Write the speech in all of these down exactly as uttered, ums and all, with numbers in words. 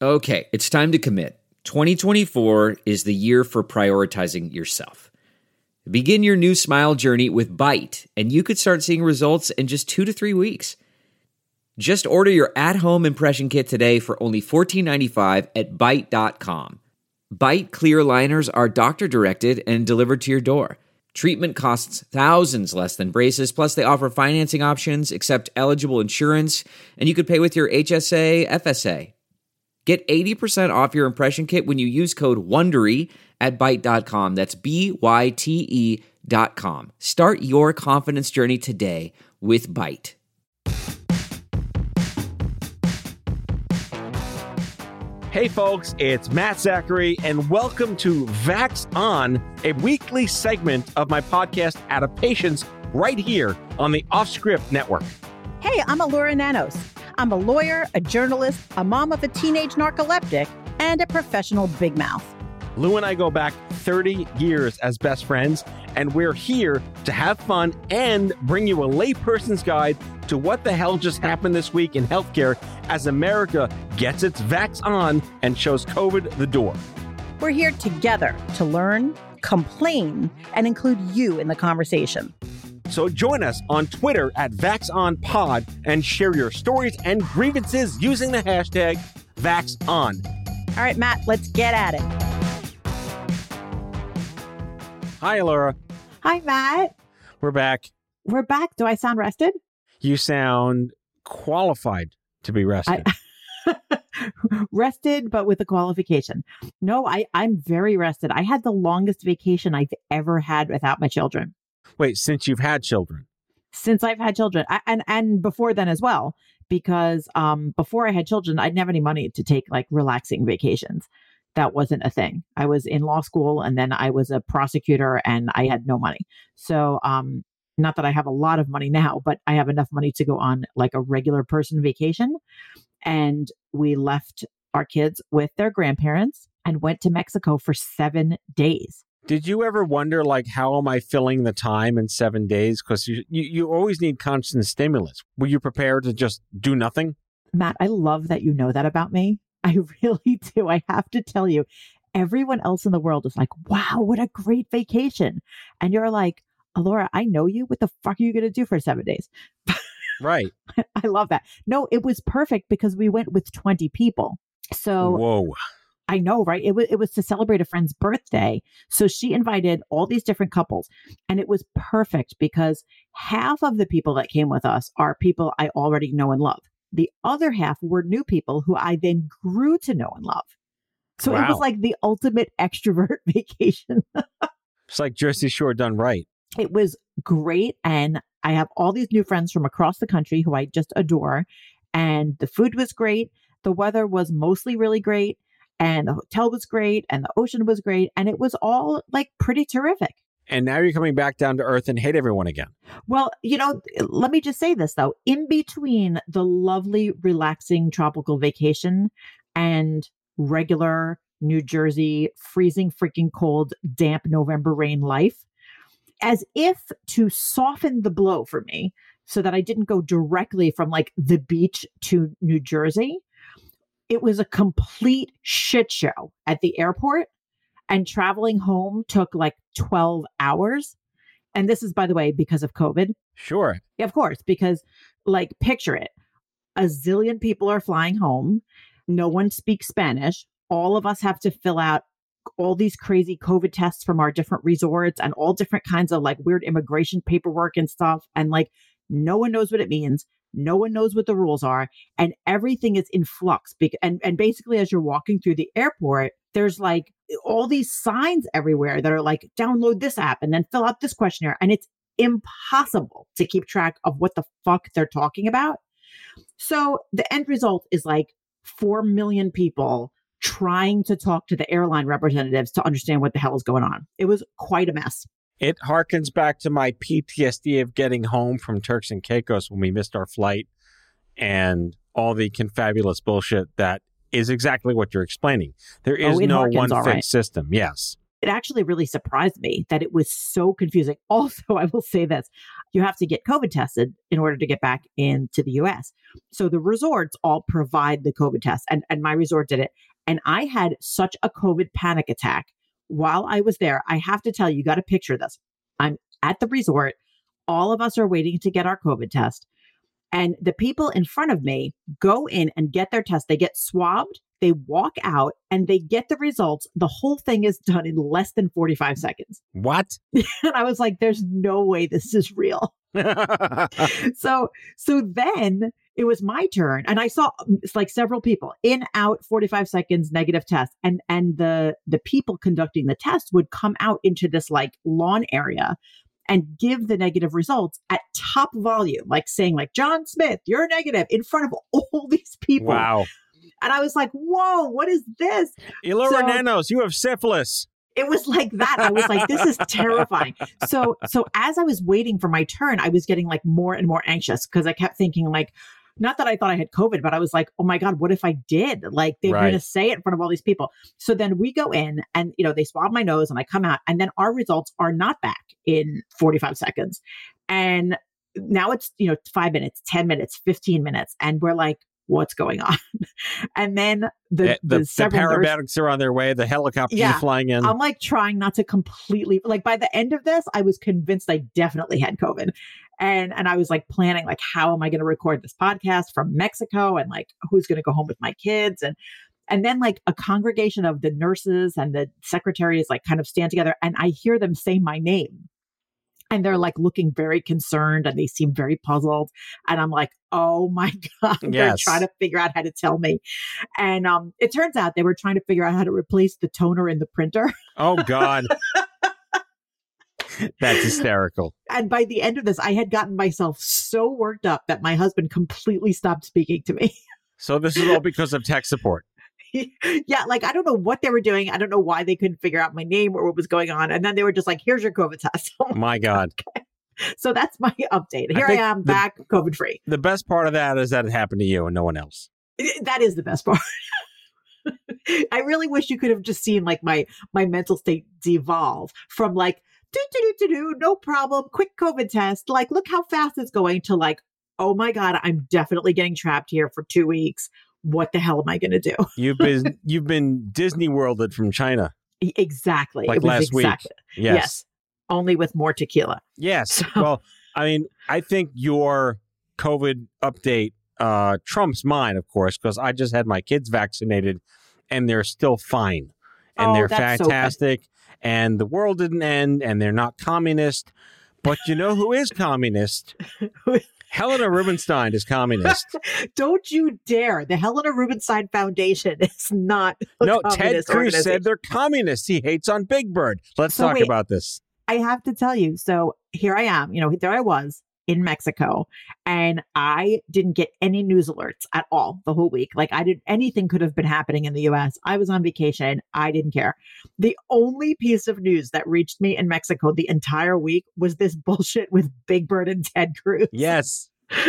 Okay, it's time to commit. twenty twenty-four is the year for prioritizing yourself. Begin your new smile journey with Byte, and you could start seeing results in just two to three weeks. Just order your at-home impression kit today for only fourteen ninety-five at byte dot com. Byte clear aligners are doctor-directed and delivered to your door. Treatment costs thousands less than braces, plus they offer financing options, accept eligible insurance, and you could pay with your H S A, F S A. Get eighty percent off your impression kit when you use code WONDERY at byte dot com. That's B Y T E dot com. Start your confidence journey today with Byte. Hey folks, it's Matt Zachary, and welcome to Vax On, a weekly segment of my podcast Adaptations right here on the Offscript Network. Hey, I'm Alura Nanos. I'm a lawyer, a journalist, a mom of a teenage narcoleptic, and a professional big mouth. Lou and I go back thirty years as best friends, and we're here to have fun and bring you a layperson's guide to what the hell just happened this week in healthcare as America gets its vax on and shows COVID the door. We're here together to learn, complain, and include you in the conversation. So join us on Twitter at VaxOnPod and share your stories and grievances using the hashtag VaxOn. All right, Matt, let's get at it. Hi, Laura. Hi, Matt. We're back. We're back. Do I sound rested? You sound qualified to be rested. I- rested, but with a qualification. No, I, I'm very rested. I had the longest vacation I've ever had without my children. Wait, since you've had children? Since I've had children. I, and and before then as well, because um, before I had children, I didn't have any money to take like relaxing vacations. That wasn't a thing. I was in law school and then I was a prosecutor and I had no money. So um, not that I have a lot of money now, but I have enough money to go on like a regular person vacation. And we left our kids with their grandparents and went to Mexico for seven days. Did you ever wonder, like, how am I filling the time in seven days? Because you, you, you always need constant stimulus. Were you prepared to just do nothing? Matt, I love that you know that about me. I really do. I have to tell you, everyone else in the world is like, wow, what a great vacation. And you're like, Alura, I know you. What the fuck are you going to do for seven days? Right. I love that. No, it was perfect because we went with twenty people. So whoa. I know, right? It was it was to celebrate a friend's birthday. So she invited all these different couples. And it was perfect because half of the people that came with us are people I already know and love. The other half were new people who I then grew to know and love. So wow. It was like the ultimate extrovert vacation. It's like Jersey Shore done right. It was great. And I have all these new friends from across the country who I just adore. And the food was great. The weather was mostly really great. And the hotel was great. And the ocean was great. And it was all like pretty terrific. And now you're coming back down to earth and hate everyone again. Well, you know, let me just say this, though. In between the lovely, relaxing tropical vacation and regular New Jersey, freezing, freaking cold, damp November rain life, as if to soften the blow for me so that I didn't go directly from like the beach to New Jersey, it was a complete shit show at the airport. And traveling home took like twelve hours. And this is, by the way, because of COVID. Sure. Yeah, of course, because like, picture it. A zillion people are flying home. No one speaks Spanish. All of us have to fill out all these crazy COVID tests from our different resorts and all different kinds of like weird immigration paperwork and stuff. And like, no one knows what it means. No one knows what the rules are. And everything is in flux. And, and basically, as you're walking through the airport, there's like all these signs everywhere that are like, download this app and then fill out this questionnaire. And it's impossible to keep track of what the fuck they're talking about. So the end result is like four million people trying to talk to the airline representatives to understand what the hell is going on. It was quite a mess. It harkens back to my P T S D of getting home from Turks and Caicos when we missed our flight and all the confabulous bullshit that is exactly what you're explaining. There is oh, no harkens, one fixed right. system. Yes. It actually really surprised me that it was so confusing. Also, I will say this. you have to get COVID tested in order to get back into the U S. So the resorts all provide the COVID test, and, and my resort did it. And I had such a COVID panic attack while I was there. I have to tell you, you got to picture this. I'm at the resort. All of us are waiting to get our COVID test. And the people in front of me go in and get their test. They get swabbed, they walk out, and they get the results. The whole thing is done in less than forty-five seconds. What? And I was like, there's no way this is real. so, so then it was my turn, and I saw it's like several people in, out, forty-five seconds, negative test. And, and the, the people conducting the test would come out into this like lawn area and give the negative results at top volume, like saying like, John Smith, you're negative, in front of all these people. Wow. And I was like, whoa, what is this? Ilora So- Nanos, you have syphilis. It was like that. I was like, this is terrifying. So, so as I was waiting for my turn, I was getting like more and more anxious because I kept thinking like, not that I thought I had COVID, but I was like, oh my God, what if I did? Like they're Right. going to say it in front of all these people. So then we go in and, you know, they swab my nose and I come out, and then our results are not back in forty-five seconds. And now it's, you know, five minutes, ten minutes, fifteen minutes. And we're like, what's going on? And then the, the, the, the several nurses- paramedics are on their way. The helicopters Yeah. are flying in. I'm like trying not to completely, like by the end of this, I was convinced I definitely had COVID. And, and I was like planning, like, how am I going to record this podcast from Mexico? And like, who's going to go home with my kids? And, and then like a congregation of the nurses and the secretaries like kind of stand together, and I hear them say my name. And they're like looking very concerned, and they seem very puzzled. And I'm like, oh my God, they're Yes. trying to figure out how to tell me. And um, it turns out they were trying to figure out how to replace the toner in the printer. Oh, God. That's hysterical. And by the end of this, I had gotten myself so worked up that my husband completely stopped speaking to me. So this is all because of tech support. Yeah, like I don't know what they were doing. I don't know why they couldn't figure out my name or what was going on. And then they were just like, here's your COVID test. My God. So that's my update. I Here I, think am the- back COVID free. The best part of that is that it happened to you and no one else. That is the best part. I really wish you could have just seen like my my mental state devolve from like do do do do do no problem, quick COVID test, like look how fast it's going, to like, oh my God, I'm definitely getting trapped here for two weeks. What the hell am I going to do? You've been you've been Disney Worlded from China. Exactly. Like It was last week. exactly- Yes. Yes. Only with more tequila. Yes. So- Well, I mean, I think your COVID update uh, trumps mine, of course, because I just had my kids vaccinated and they're still fine. And Oh, they're that's so good. fantastic. And the world didn't end and they're not communist. But you know who is communist? Helena Rubinstein is communist. Don't you dare. The Helena Rubinstein Foundation is not a No, Ted communist Cruz organization. said they're communists. He hates on Big Bird. Let's So talk wait. about this. I have to tell you. So here I am, you know, there I was in Mexico, and I didn't get any news alerts at all the whole week. Like I didn't, anything could have been happening in the U S. I was on vacation. I didn't care. The only piece of news that reached me in Mexico the entire week was this bullshit with Big Bird and Ted Cruz. Yes.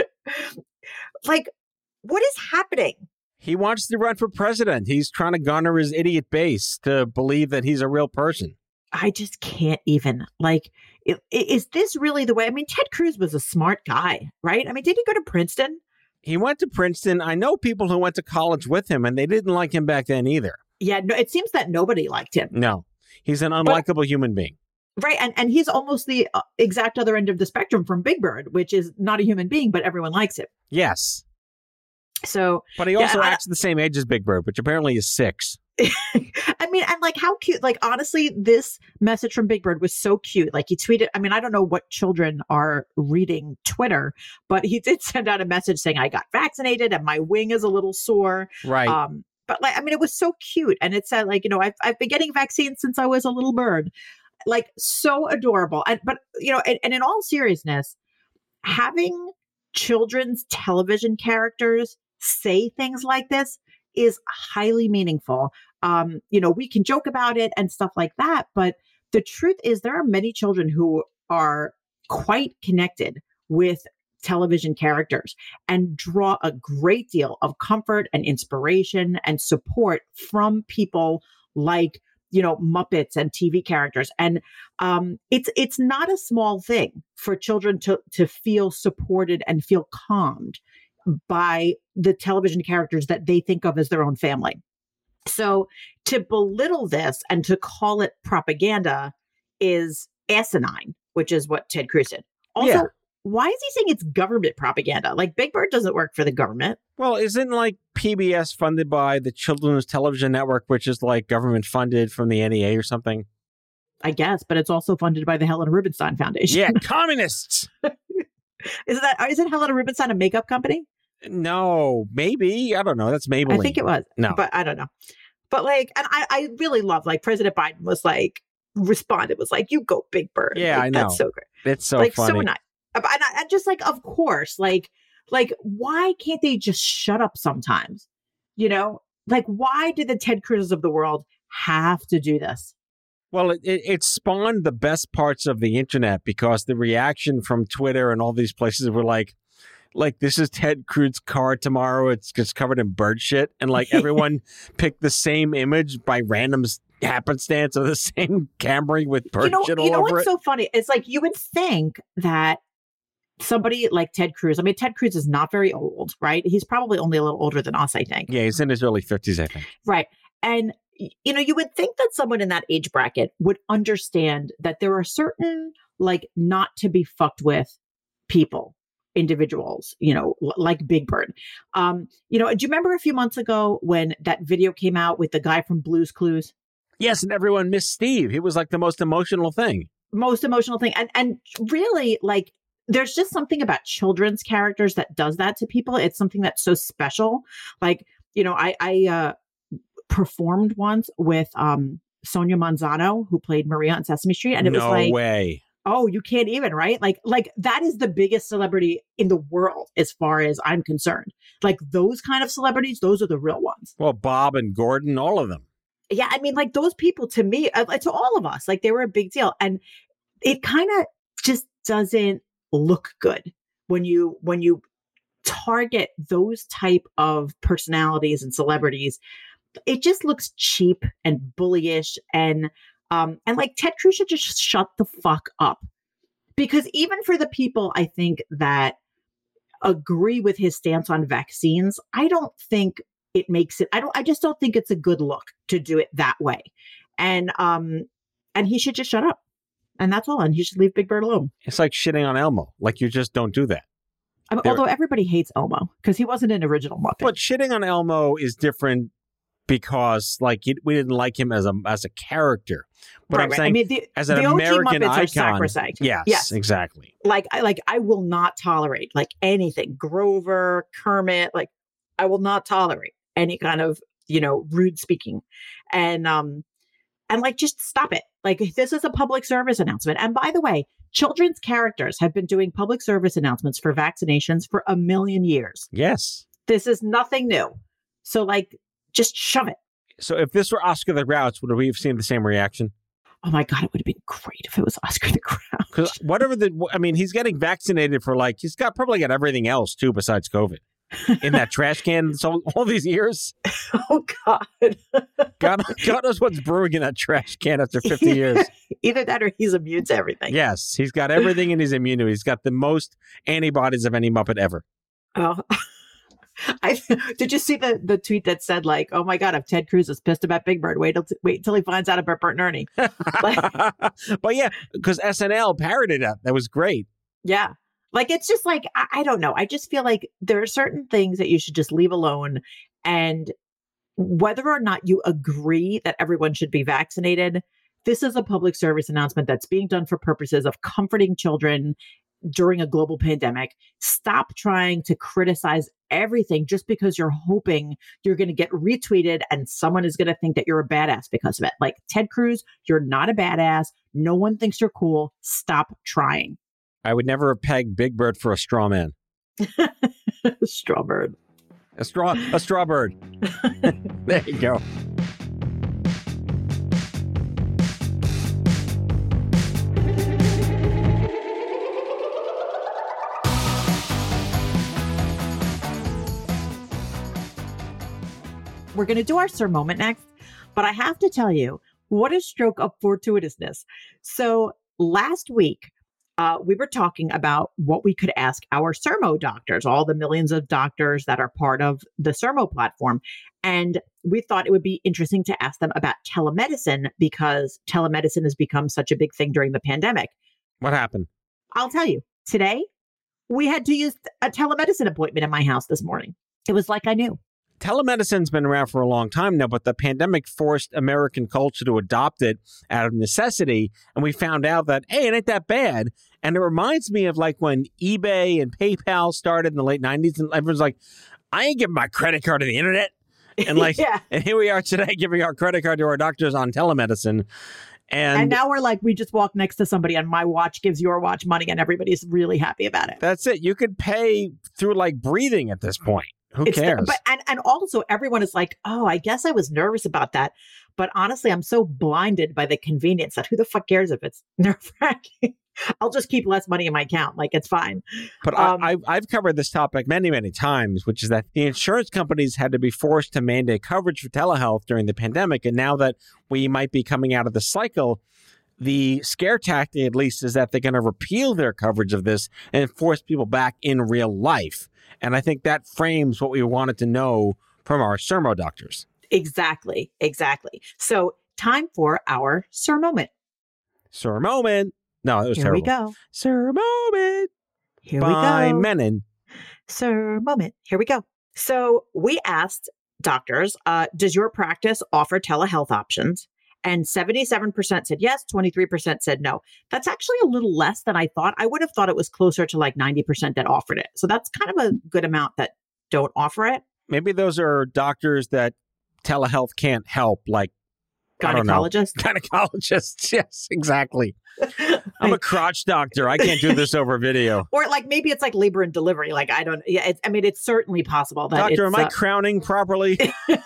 Like, what is happening? He wants to run for president. He's trying to garner his idiot base to believe that he's a real person. I just can't even like, i- i- is this really the way? I mean, Ted Cruz was a smart guy, right? I mean, did he go to Princeton? He went to Princeton. I know people who went to college with him, and they didn't like him back then either. Yeah, no, it seems that nobody liked him. No, he's an unlikable human being. Right. And and he's almost the uh, exact other end of the spectrum from Big Bird, which is not a human being, but everyone likes him. Yes. So, But he Yeah, also I- acts the same age as Big Bird, which apparently is six. I mean, and like how cute, like honestly, this message from Big Bird was so cute. Like he tweeted, I mean, I don't know what children are reading Twitter, but he did send out a message saying, I got vaccinated and my wing is a little sore. Right. Um, but like, I mean, it was so cute. And it said like, you know, I've, I've been getting vaccines since I was a little bird. Like so adorable. And, but, you know, and, and in all seriousness, having children's television characters say things like this is highly meaningful. Um, you know, we can joke about it and stuff like that, but the truth is there are many children who are quite connected with television characters and draw a great deal of comfort and inspiration and support from people like, you know, Muppets and T V characters. And um, it's it's not a small thing for children to to feel supported and feel calmed by the television characters that they think of as their own family. So to belittle this and to call it propaganda is asinine, which is what Ted Cruz did. Also, yeah. Why is he saying it's government propaganda? Like, Big Bird doesn't work for the government. Well, isn't like P B S funded by the Children's Television Network, which is like government funded from the N E A or something? I guess, but it's also funded by the Helena Rubinstein Foundation. Yeah, communists. Is that isn't Helena Rubinstein a makeup company? No, maybe. I don't know. That's Maybelline. I think it was. No. But I don't know. But like, and I, I really love, like, President Biden was like, responded, was like, you go Big Bird. Yeah, like, I know. That's so great. It's so like, funny. So nice. And I, I just like, of course, like, like, why can't they just shut up sometimes? You know, like, why did the Ted Cruz's of the world have to do this? Well, it, it, it spawned the best parts of the internet because the reaction from Twitter and all these places were like, like, this is Ted Cruz's car tomorrow. It's just covered in bird shit. And like everyone picked the same image by random happenstance of the same Camry with bird you know, shit all you know over what's it. So funny? It's like you would think that somebody like Ted Cruz, I mean, Ted Cruz is not very old, right? He's probably only a little older than us, I think. Yeah, he's in his early fifties, I think. Right. And, you know, you would think that someone in that age bracket would understand that there are certain, like, not to be fucked with people, individuals, you know, l- like Big Bird. Um, you know, do you remember a few months ago when that video came out with the guy from Blue's Clues? Yes, and everyone missed Steve. He was like the most emotional thing. Most emotional thing. And and really, like, there's just something about children's characters that does that to people. It's something that's so special. Like, you know, I, I uh, performed once with um, Sonia Manzano, who played Maria on Sesame Street. And it no was like, way. Oh, you can't even, right? Like, like that is the biggest celebrity in the world, as far as I'm concerned. Like, those kind of celebrities, those are the real ones. Well, Bob and Gordon, all of them. Yeah, I mean, like, those people, to me, uh, to all of us, like, they were a big deal. And it kind of just doesn't look good when you when you target those type of personalities and celebrities. It just looks cheap and bullyish, and um and like Ted Cruz should just shut the fuck up, because even for the people I think that agree with his stance on vaccines, I don't think it makes it I don't I just don't think it's a good look to do it that way. And um and he should just shut up. And that's all. And he should leave Big Bird alone. It's like shitting on Elmo. Like, you just don't do that. I mean, although everybody hates Elmo because he wasn't an original Muppet. But shitting on Elmo is different because, like, it, we didn't like him as a as a character. But right, I'm right. saying, I mean, the, as an the American O G Muppets icon, are sacrosanct. Yes, yes, exactly. Like, I like I will not tolerate like anything. Grover, Kermit, like I will not tolerate any kind of, you know, rude speaking, and um. And like, just stop it. Like, this is a public service announcement. And by the way, children's characters have been doing public service announcements for vaccinations for a million years. Yes. This is nothing new. So like, just shove it. So if this were Oscar the Grouch, would we have seen the same reaction? Oh my God, it would have been great if it was Oscar the Grouch. Because whatever the, I mean, he's getting vaccinated for like, he's got probably got everything else too besides COVID. In that trash can so all these years. Oh God. God, God knows what's brewing in that trash can after fifty years. Either that or he's immune to everything. Yes, he's got everything and he's immune to it. He's got the most antibodies of any Muppet ever. Oh. I did you see the, the tweet that said like, oh my God, if Ted Cruz is pissed about Big Bird, wait till wait until he finds out about Bert and Ernie. Like, but yeah, because S N L parodied that. That was great. Yeah. Like, it's just like, I, I don't know. I just feel like there are certain things that you should just leave alone. And whether or not you agree that everyone should be vaccinated, this is a public service announcement that's being done for purposes of comforting children during a global pandemic. Stop trying to criticize everything just because you're hoping you're going to get retweeted and someone is going to think that you're a badass because of it. Like, Ted Cruz, you're not a badass. No one thinks you're cool. Stop trying. I would never have pegged Big Bird for a straw man. Straw bird. A straw, a straw bird. There you go. We're going to do our Sir Moment next, but I have to tell you, What a stroke of fortuitousness. So last week, uh, we were talking about what we could ask our Sermo doctors, all the millions of doctors that are part of the Sermo platform. And we thought it would be interesting to ask them about telemedicine because telemedicine has become such a big thing during the pandemic. What happened? I'll tell you, today we had to use a telemedicine appointment in my house this morning. It was like I knew. Telemedicine's been around for a long time now, but the pandemic forced American culture to adopt it out of necessity. And we found out that, hey, it ain't that bad. And it reminds me of like when eBay and PayPal started in the late nineties and everyone's like, I ain't giving my credit card to the internet. And like, yeah. And here we are today giving our credit card to our doctors on telemedicine. And, and now we're like, we just walk next to somebody and my watch gives your watch money and everybody's really happy about it. That's it. You could pay through like breathing at this point. Who it's cares? The, but and, and also everyone is like, oh, I guess I was nervous about that. But honestly, I'm so blinded by the convenience that who the fuck cares if it's nerve-wracking? I'll just keep less money in my account. Like, it's fine. But um, I, I've covered this topic many, many times, which is that the insurance companies had to be forced to mandate coverage for telehealth during the pandemic. And now that we might be coming out of the cycle, the scare tactic, at least, is that they're going to repeal their coverage of this and force people back in real life. And I think that frames what we wanted to know from our Sermo doctors. Exactly. Exactly. So time for our Sir Moment. Sir Moment. No, it was Here terrible. we go. Sir Moment. Here by we go. Menon. Sir Moment. Here we go. So we asked doctors, uh, does your practice offer telehealth options? And seventy-seven percent said yes, twenty-three percent said no. That's actually a little less than I thought. I would have thought it was closer to like ninety percent that offered it. So that's kind of a good amount that don't offer it. Maybe those are doctors that telehealth can't help, like gynecologists. Gynecologists, yes, exactly. I'm a crotch doctor. I can't do this over video. Or like maybe it's like labor and delivery. Like I don't. Yeah, it's, I mean, it's certainly possible that. Doctor, it's, am I uh, crowning properly?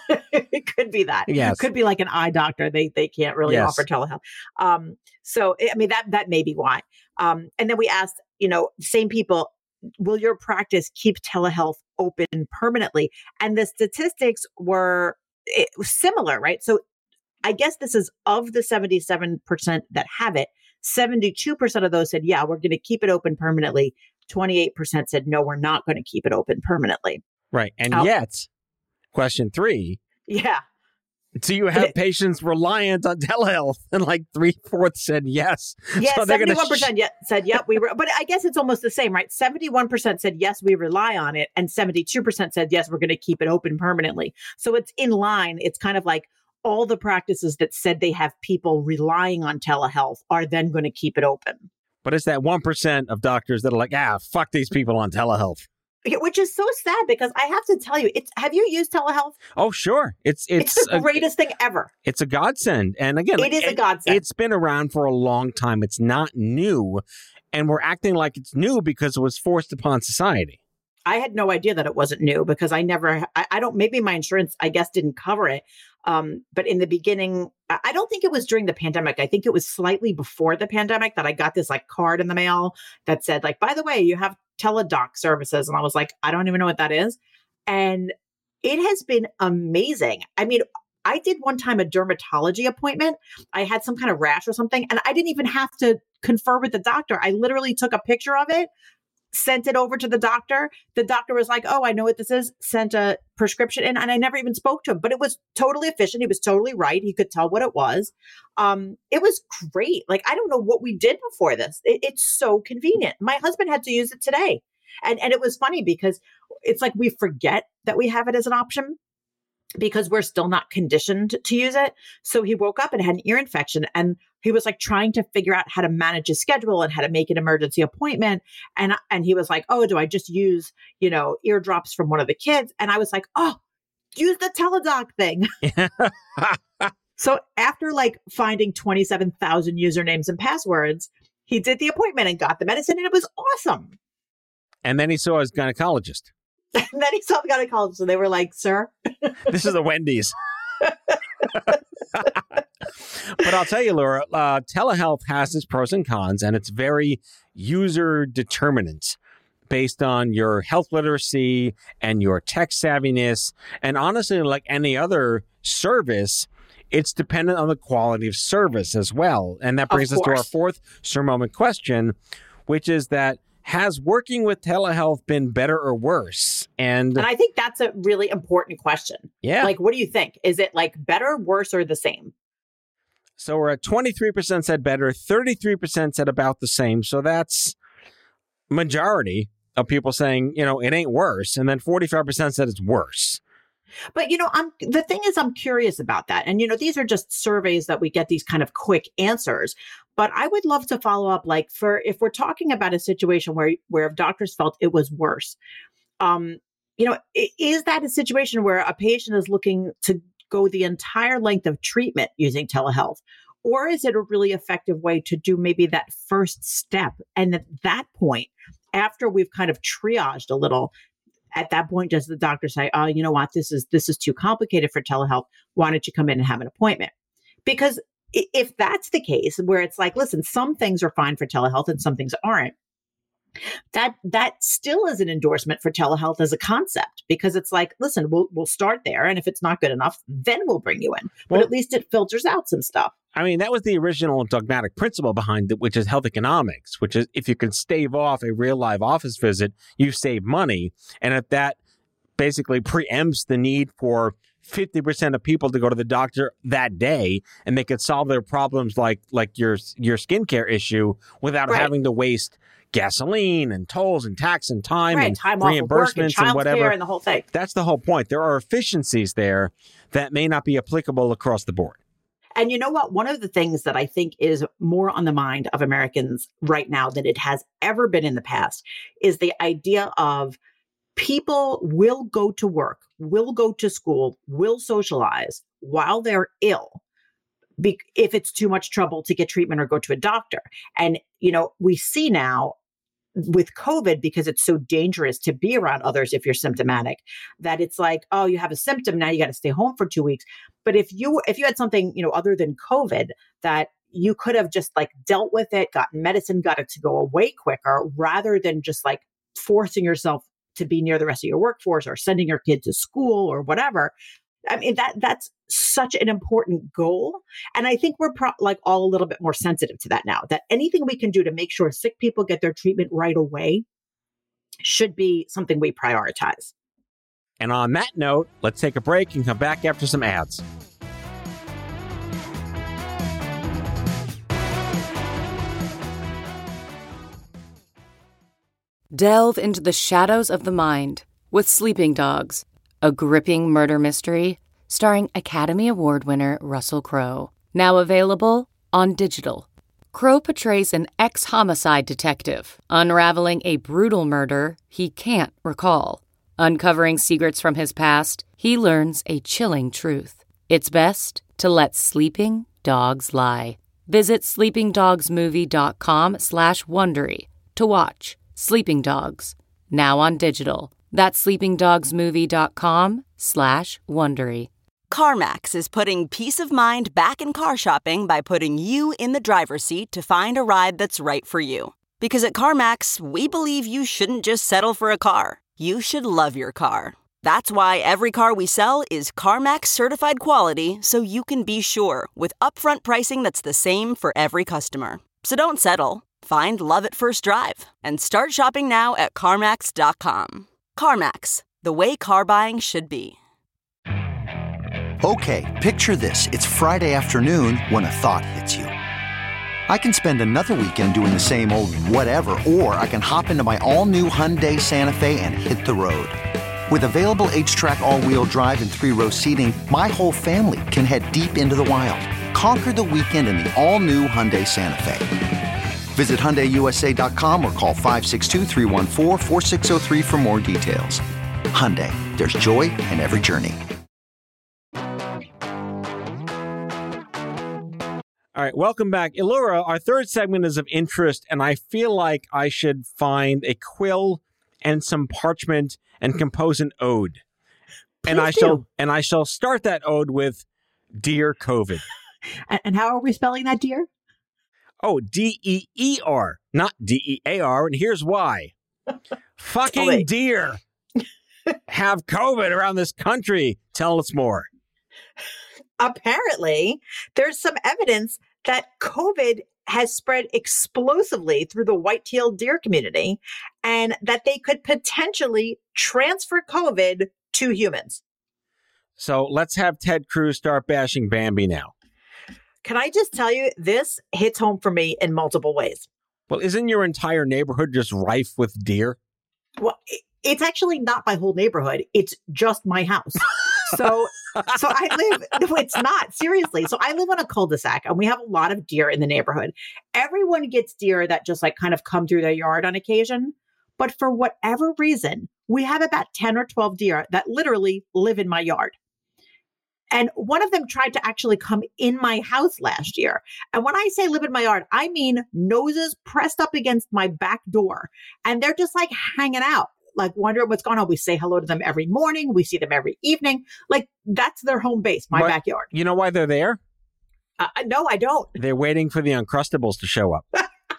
It could be that. Yes. It could be like an eye doctor. They they can't really Yes. offer telehealth. Um. So I mean that that may be why. Um. And then we asked, you know, same people, will your practice keep telehealth open permanently? And the statistics were it, was similar, right? So I guess this is of the seventy-seven percent that have it. seventy-two percent of those said, yeah, we're going to keep it open permanently. twenty-eight percent said, no, we're not going to keep it open permanently. Right. And Oh. yet, question three, Yeah. do you have patients reliant on telehealth? And like three-fourths said yes. Yeah, So they're gonna seventy-one percent sh- yet said, yep, we were, but I guess it's almost the same, right? seventy-one percent said, yes, we rely on it. And seventy-two percent said, yes, we're going to keep it open permanently. So it's in line. It's kind of like all the practices that said they have people relying on telehealth are then going to keep it open. But it's that one percent of doctors that are like, ah, fuck these people on telehealth. Yeah, which is so sad because I have to tell you, it's, have you used telehealth? Oh, sure. It's it's It's the a, greatest thing ever. it's a godsend. And again, It is a godsend. It's been around for a long time. It's not new. And we're acting like it's new because it was forced upon society. I had no idea that it wasn't new because I never, I, I don't, maybe my insurance, I guess, didn't cover it. Um, but in the beginning, I I don't think it was during the pandemic. I think it was slightly before the pandemic that I got this like card in the mail that said like, by the way, you have teledoc services. And I was like, I don't even know what that is. And it has been amazing. I mean, I did one time a dermatology appointment. I had some kind of rash or something, and I didn't even have to confer with the doctor. I literally took a picture of it, sent it over to the doctor. The doctor was like, oh, I know what this is, sent a prescription in, and I never even spoke to him, but it was totally efficient. He was totally right. He could tell what it was. Um, it was great. Like, I don't know what we did before this. It, it's so convenient. My husband had to use it today. And, and it was funny because it's like we forget that we have it as an option because we're still not conditioned to use it. So he woke up and had an ear infection, and he was like trying to figure out how to manage his schedule and how to make an emergency appointment. And, and he was like, oh, do I just use, you know, eardrops from one of the kids? And I was like, oh, use the teledoc thing. So after like finding twenty-seven thousand usernames and passwords, he did the appointment and got the medicine, and it was awesome. And then he saw his gynecologist. And then he saw the gynecologist, and they were like, sir. This is the Wendy's. But I'll tell you, Laura, uh, telehealth has its pros and cons, and it's very user determinant based on your health literacy and your tech savviness. And honestly, like any other service, it's dependent on the quality of service as well. And that brings us to our fourth Sir Moment question, which is that has working with telehealth been better or worse? And, and I think that's a really important question. Yeah. Like, what do you think? Is it like better, worse, or the same? So we're at twenty-three percent said better, thirty-three percent said about the same. So that's majority of people saying, you know, it ain't worse. And then forty-five percent said it's worse. But, you know, I'm the thing is, I'm curious about that. And, you know, these are just surveys that we get these kind of quick answers. But I would love to follow up, like, for if we're talking about a situation where where doctors felt it was worse, um, you know, is that a situation where a patient is looking to go the entire length of treatment using telehealth? Or is it a really effective way to do maybe that first step? And at that point, after we've kind of triaged a little, at that point, does the doctor say, oh, you know what, this is this is too complicated for telehealth. Why don't you come in and have an appointment? Because if that's the case, where it's like, listen, some things are fine for telehealth and some things aren't, that that still is an endorsement for telehealth as a concept, because it's like, listen, we'll we'll start there. And if it's not good enough, then we'll bring you in. But well, at least it filters out some stuff. I mean, that was the original dogmatic principle behind it, which is health economics, which is if you can stave off a real live office visit, you save money. And if that basically preempts the need for fifty percent of people to go to the doctor that day, and they could solve their problems like like your your skincare issue without right. having to waste gasoline and tolls and tax and time right. and time reimbursements and, and whatever. And the whole thing. That's the whole point. There are efficiencies there that may not be applicable across the board. And you know what? One of the things that I think is more on the mind of Americans right now than it has ever been in the past is the idea of people will go to work, will go to school, will socialize while they're ill, be- if it's too much trouble to get treatment or go to a doctor. And, you know, we see now with COVID, because it's so dangerous to be around others if you're symptomatic, that it's like, oh, you have a symptom, now you got to stay home for two weeks. But if you if you had something, you know, other than COVID, that you could have just like dealt with it, gotten medicine, got it to go away quicker, rather than just like forcing yourself to be near the rest of your workforce or sending your kid to school or whatever. I mean, that that's such an important goal. And I think we're pro- like all a little bit more sensitive to that now, that anything we can do to make sure sick people get their treatment right away should be something we prioritize. And on that note, let's take a break and come back after some ads. Delve into the shadows of the mind with Sleeping Dogs, a gripping murder mystery starring Academy Award winner Russell Crowe. Now available on digital. Crowe portrays an ex-homicide detective unraveling a brutal murder he can't recall. Uncovering secrets from his past, he learns a chilling truth. It's best to let sleeping dogs lie. Visit sleepingdogsmovie.com slash Wondery to watch Sleeping Dogs, now on digital. That's sleepingdogsmovie.com slash Wondery. CarMax is putting peace of mind back in car shopping by putting you in the driver's seat to find a ride that's right for you. Because at CarMax, we believe you shouldn't just settle for a car. You should love your car. That's why every car we sell is CarMax certified quality, so you can be sure with upfront pricing that's the same for every customer. So don't settle. Find love at first drive and start shopping now at CarMax dot com. CarMax, the way car buying should be. Okay, picture this. It's Friday afternoon when a thought hits you. I can spend another weekend doing the same old whatever, or I can hop into my all-new Hyundai Santa Fe and hit the road. With available H-Track all-wheel drive and three-row seating, my whole family can head deep into the wild. Conquer the weekend in the all-new Hyundai Santa Fe. Visit Hyundai U S A dot com or call five six two, three one four, four six zero three for more details. Hyundai, there's joy in every journey. All right, welcome back. Elura, our third segment is of interest, and I feel like I should find a quill and some parchment and compose an ode. Please and I do. shall and I shall start that ode with Dear COVID. And how are we spelling that, dear? Oh, D E E R, not D E A R, and here's why. Fucking deer have COVID around this country. Tell us more. apparently there's some evidence that COVID has spread explosively through the white-tailed deer community and that they could potentially transfer COVID to humans. So let's have Ted Cruz start bashing Bambi now. Can I just tell you, this hits home for me in multiple ways. Well, isn't your entire neighborhood just rife with deer? Well, it's actually not my whole neighborhood. It's just my house. So, so I live, no, it's not, seriously. So I live on a cul-de-sac and we have a lot of deer in the neighborhood. Everyone gets deer that just like kind of come through their yard on occasion. But for whatever reason, we have about ten or twelve deer that literally live in my yard. And one of them tried to actually come in my house last year. And when I say live in my yard, I mean noses pressed up against my back door. And they're just like hanging out, like wondering what's going on. We say hello to them every morning. We see them every evening. Like that's their home base, my What? backyard. You know why they're there? Uh, no, I don't. They're waiting for the Uncrustables to show up.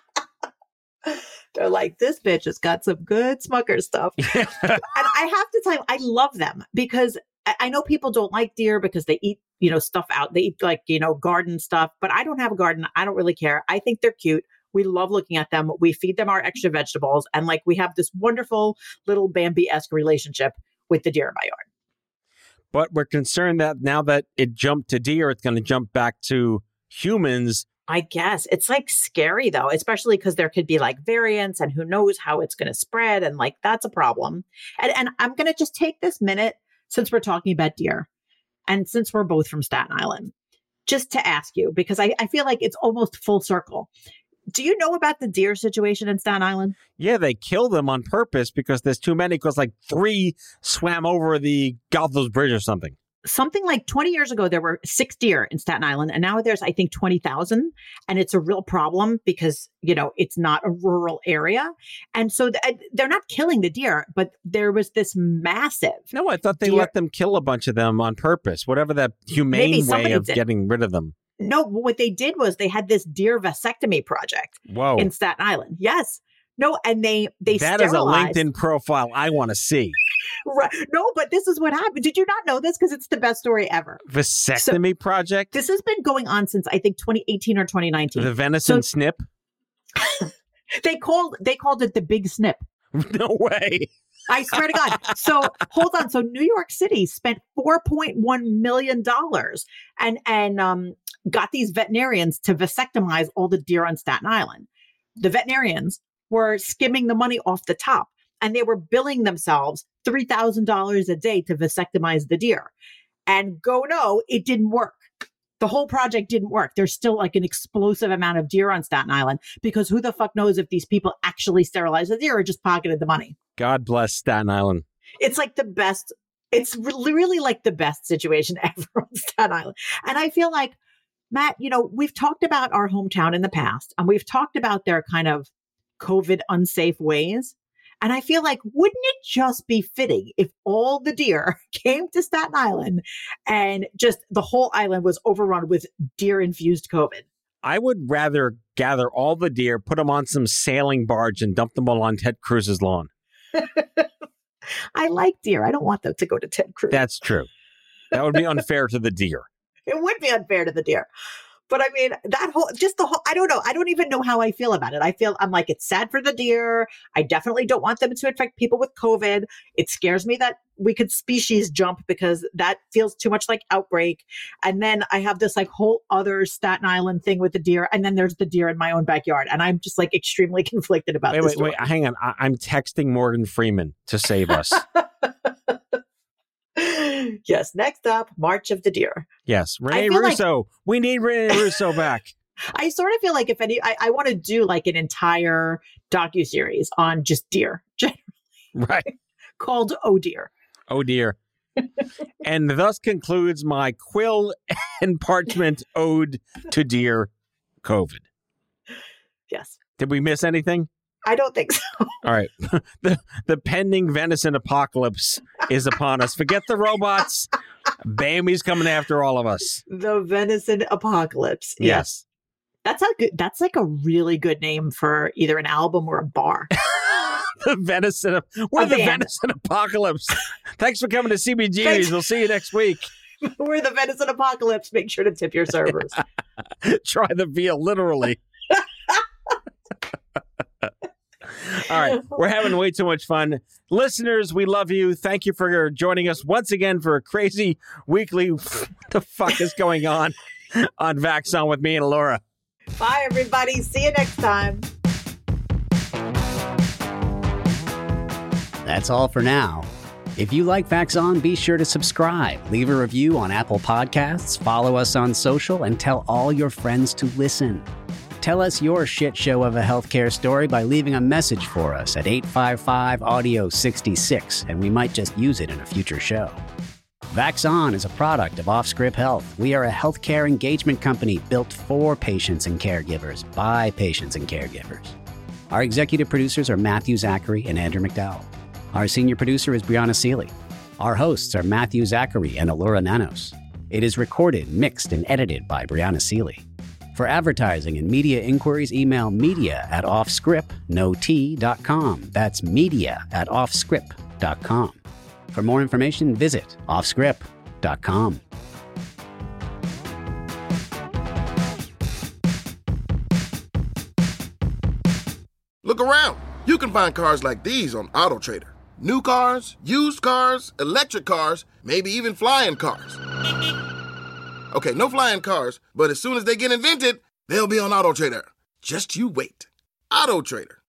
They're like, this bitch has got some good smucker stuff. And I have to tell you, I love them because I I know people don't like deer because they eat, you know, stuff out. They eat like, you know, garden stuff, but I don't have a garden. I don't really care. I think they're cute. We love looking at them. We feed them our extra vegetables. And like, we have this wonderful little Bambi-esque relationship with the deer in my yard. But we're concerned that now that it jumped to deer, it's going to jump back to humans. I guess it's like scary though, especially because there could be like variants and who knows how it's going to spread. And like, that's a problem. And, and I'm going to just take this minute since we're talking about deer and since we're both from Staten Island, just to ask you, because I, I feel like it's almost full circle. Do you know about the deer situation in Staten Island? Yeah, they kill them on purpose because there's too many, because like three swam over the Gothels Bridge or something. Something like twenty years ago, there were six deer in Staten Island, and now there's, I think, twenty thousand. And it's a real problem because, you know, it's not a rural area. And so th- they're not killing the deer, but there was this massive. No, I thought they deer- let them kill a bunch of them on purpose, whatever that humane Maybe way somebody of did. getting rid of them. No, what they did was they had this deer vasectomy project Whoa. in Staten Island. Yes. No, and they they That is a sterilized. LinkedIn profile I want to see. Right. No, but this is what happened. Did you not know this? Because it's the best story ever. Vasectomy project? This has been going on since I think twenty eighteen or twenty nineteen. The venison So- snip? They called they called it the big snip. No way. I swear to God. So hold on. So New York City spent four point one million dollars and and um, got these veterinarians to vasectomize all the deer on Staten Island. The veterinarians were skimming the money off the top, and they were billing themselves three thousand dollars a day to vasectomize the deer. And go no, it didn't work. The whole project didn't work. There's still like an explosive amount of deer on Staten Island because who the fuck knows if these people actually sterilized the deer or just pocketed the money. God bless Staten Island. It's like the best. It's really, really like the best situation ever on Staten Island. And I feel like, Matt, you know, we've talked about our hometown in the past and we've talked about their kind of COVID unsafe ways. And I feel like, wouldn't it just be fitting if all the deer came to Staten Island and just the whole island was overrun with deer-infused COVID? I would rather gather all the deer, put them on some sailing barge, and dump them all on Ted Cruz's lawn. I like deer. I don't want them to go to Ted Cruz. That's true. That would be unfair to the deer. It would be unfair to the deer. But I mean, that whole, just the whole, I don't know. I don't even know how I feel about it. I feel, I'm like, it's sad for the deer. I definitely don't want them to infect people with COVID. It scares me that we could species jump because that feels too much like outbreak. And then I have this like whole other Staten Island thing with the deer. And then there's the deer in my own backyard. And I'm just like extremely conflicted about Wait, this. wait, story. wait. Hang on. I- I'm texting Morgan Freeman to save us. Yes. Next up, March of the Deer. Yes. Rene feel like- Russo. We need Rene Russo back. I sort of feel like if any, I, I want to do like an entire docuseries on just deer, Right. called Oh Deer. Oh, dear. And thus concludes my quill and parchment ode to deer COVID. Yes. Did we miss anything? I don't think so. All right. the the pending venison apocalypse is upon us. Forget the robots. Bambi's coming after all of us. The venison apocalypse. Yes. That's a good, that's like a really good name for either an album or a bar. The venison. We're A the band. venison apocalypse. Thanks for coming to C B G. Thanks. We'll see you next week. We're the venison apocalypse. Make sure to tip your servers. Try the veal, literally. All right. We're having way too much fun. Listeners, we love you. Thank you for joining us once again for a crazy weekly. What the fuck is going on on Vax On with me and Laura? Bye, everybody. See you next time. That's all for now. If you like Vax On, be sure to subscribe, leave a review on Apple Podcasts, follow us on social, and tell all your friends to listen. Tell us your shit show of a healthcare story by leaving a message for us at eight five five, audio sixty-six, and we might just use it in a future show. Vax On is a product of Offscript Health. We are a healthcare engagement company built for patients and caregivers by patients and caregivers. Our executive producers are Matthew Zachary and Andrew McDowell. Our senior producer is Brianna Seely. Our hosts are Matthew Zachary and Allura Nanos. It is recorded, mixed, and edited by Brianna Seely. For advertising and media inquiries, email media at offscript no t dot com. That's media at offscript dot com. For more information, visit offscript dot com. Look around. You can find cars like these on AutoTrader. New cars, used cars, electric cars, maybe even flying cars. Okay, no flying cars, but as soon as they get invented, they'll be on AutoTrader. Just you wait. AutoTrader.